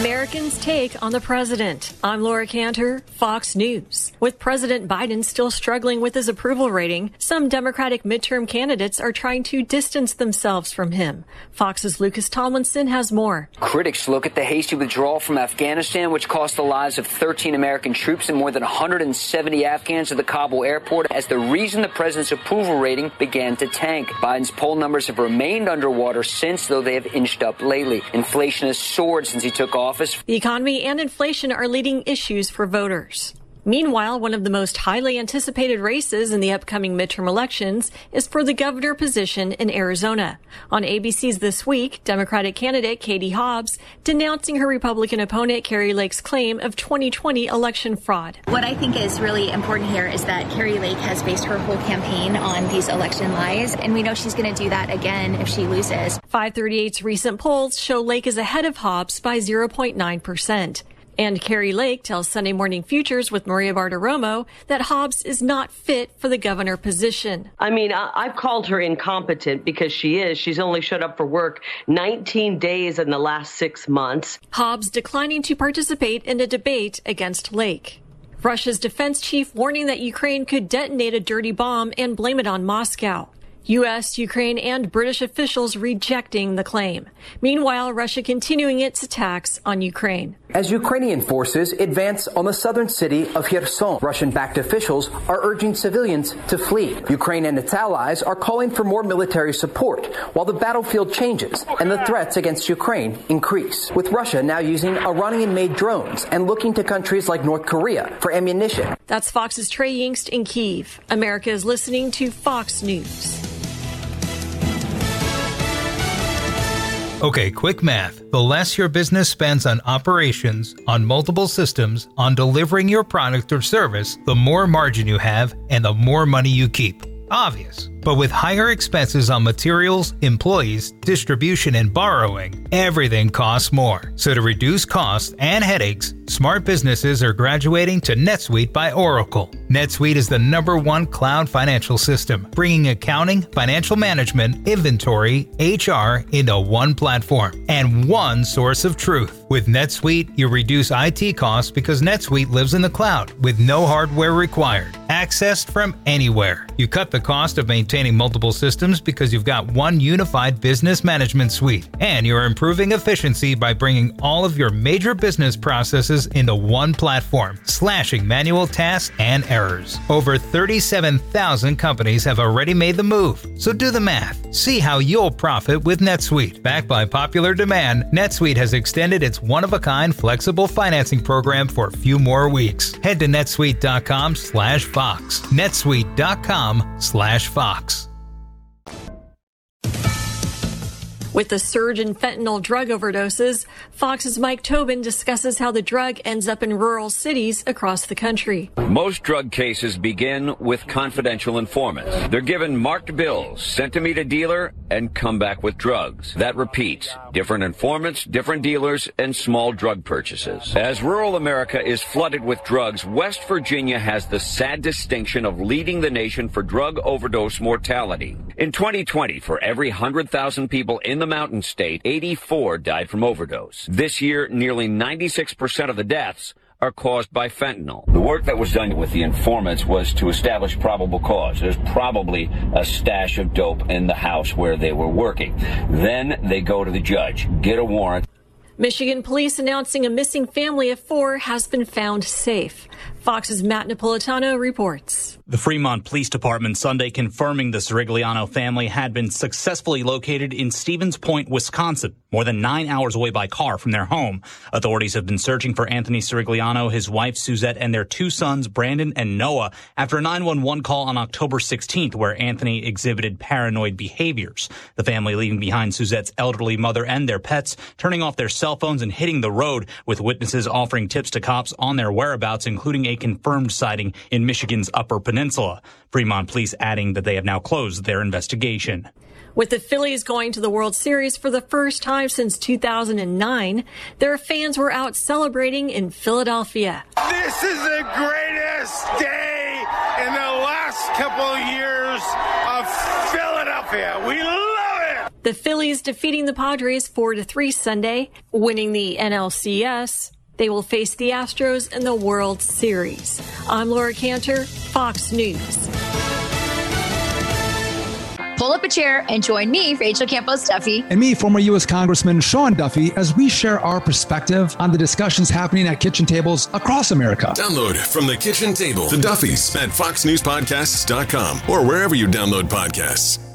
Americans' take on the president. I'm Laura Cantor, Fox News. With President Biden still struggling with his approval rating, some Democratic midterm candidates are trying to distance themselves from him. Fox's Lucas Tomlinson has more. Critics look at the hasty withdrawal from Afghanistan, which cost the lives of 13 American troops and more than 170 Afghans at the Kabul airport, as the reason the president's approval rating began to tank. Biden's poll numbers have remained underwater since, though they have inched up lately. Inflation has soared since he took office. The economy and inflation are leading issues for voters. Meanwhile, one of the most highly anticipated races in the upcoming midterm elections is for the governor position in Arizona. On ABC's This Week, Democratic candidate Katie Hobbs denouncing her Republican opponent Kari Lake's claim of 2020 election fraud. What I think is really important here is that Kari Lake has based her whole campaign on these election lies, and we know she's going to do that again if she loses. 538's recent polls show Lake is ahead of Hobbs by 0.9%. And Kari Lake tells Sunday Morning Futures with Maria Bartiromo that Hobbs is not fit for the governor position. I mean, I've called her incompetent because she is. She's only showed up for work 19 days in the last 6 months. Hobbs declining to participate in a debate against Lake. Russia's defense chief warning that Ukraine could detonate a dirty bomb and blame it on Moscow. U.S., Ukraine, and British officials rejecting the claim. Meanwhile, Russia continuing its attacks on Ukraine. As Ukrainian forces advance on the southern city of Kherson, Russian-backed officials are urging civilians to flee. Ukraine and its allies are calling for more military support while the battlefield changes and the threats against Ukraine increase, with Russia now using Iranian-made drones and looking to countries like North Korea for ammunition. That's Fox's Trey Yingst in Kyiv. America is listening to Fox News. Okay, quick math. The less your business spends on operations, on multiple systems, on delivering your product or service, the more margin you have and the more money you keep. Obvious. But with higher expenses on materials, employees, distribution, and borrowing, everything costs more. So to reduce costs and headaches, smart businesses are graduating to NetSuite by Oracle. NetSuite is the #1 cloud financial system, bringing accounting, financial management, inventory, HR into one platform and one source of truth. With NetSuite, you reduce IT costs because NetSuite lives in the cloud with no hardware required, accessed from anywhere. You cut the cost of maintaining multiple systems because you've got one unified business management suite, and you're improving efficiency by bringing all of your major business processes into one platform, slashing manual tasks and errors. Over 37,000 companies have already made the move, so do the math. See how you'll profit with NetSuite. Backed by popular demand, NetSuite has extended its one-of-a-kind flexible financing program for a few more weeks. Head to netsuite.com/Fox. netsuite.com/Fox. With the surge in fentanyl drug overdoses, Fox's Mike Tobin discusses how the drug ends up in rural cities across the country. Most drug cases begin with confidential informants. They're given marked bills, sent to meet a dealer, and come back with drugs. That repeats. Different informants, different dealers, and small drug purchases. As rural America is flooded with drugs, West Virginia has the sad distinction of leading the nation for drug overdose mortality. In 2020, for every 100,000 people in the Mountain State, 84 died from overdose. This year, nearly 96% of the deaths are caused by fentanyl. The work that was done with the informants was to establish probable cause. There's probably a stash of dope in the house where they were working. Then they go to the judge, get a warrant. Michigan police announcing a missing family of 4 has been found safe. Fox's Matt Napolitano reports. The Fremont Police Department Sunday confirming the Sirigliano family had been successfully located in Stevens Point, Wisconsin, more than 9 hours away by car from their home. Authorities have been searching for Anthony Sirigliano, his wife Suzette, and their 2 sons, Brandon and Noah, after a 911 call on October 16th where Anthony exhibited paranoid behaviors. The family leaving behind Suzette's elderly mother and their pets, turning off their cell phones and hitting the road, with witnesses offering tips to cops on their whereabouts, including a confirmed sighting in Michigan's Upper Peninsula. Fremont police adding that they have now closed their investigation. With the Phillies going to the World Series for the first time since 2009, their fans were out celebrating in Philadelphia. This is the greatest day in the last couple of years of Philadelphia. We love it! The Phillies defeating the Padres 4-3 Sunday, winning the NLCS. They will face the Astros in the World Series. I'm Laura Cantor, Fox News. Pull up a chair and join me, Rachel Campos Duffy. And me, former U.S. Congressman Sean Duffy, as we share our perspective on the discussions happening at kitchen tables across America. Download From the Kitchen Table, The Duffys, at foxnewspodcasts.com or wherever you download podcasts.